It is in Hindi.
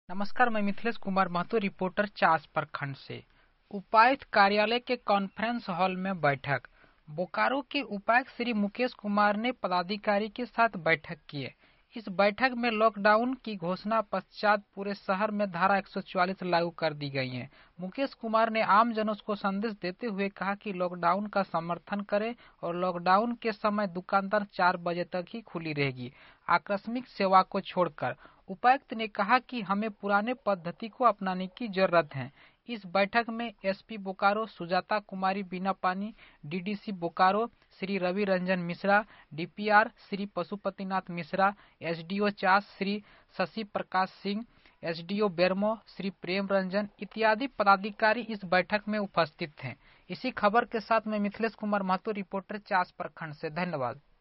नमस्कार, मैं मिथिलेश कुमार महतो, रिपोर्टर चास प्रखंड से। उपायुक्त कार्यालय के कॉन्फ्रेंस हॉल में बैठक। बोकारो के उपायुक्त श्री मुकेश कुमार ने पदाधिकारी के साथ बैठक की है। इस बैठक में लॉकडाउन की घोषणा पश्चात पूरे शहर में धारा 144 लागू कर दी गई है। मुकेश कुमार ने आमजनों को संदेश देते हुए कहा कि लॉकडाउन का समर्थन करें और लॉकडाउन के समय दुकानदार 4 बजे तक ही खुली रहेगी, आकस्मिक सेवा को छोड़कर। उपायुक्त ने कहा कि हमें पुराने पद्धति को अपनाने की जरूरत है। इस बैठक में SP Bokaro Sujata Kumari Beenapani, DDC Bokaro Shri Ravi Ranjan Mishra, DPR Shri Pashupatinath Mishra, SDO Chas Shri Shashi Prakash Singh, SDO Bermo Shri Prem Ranjan इत्यादि पदाधिकारी इस बैठक में उपस्थित हैं। इसी खबर के साथ मैं मिथिलेश कुमार महतो, रिपोर्टर चास प्रखंड से। धन्यवाद।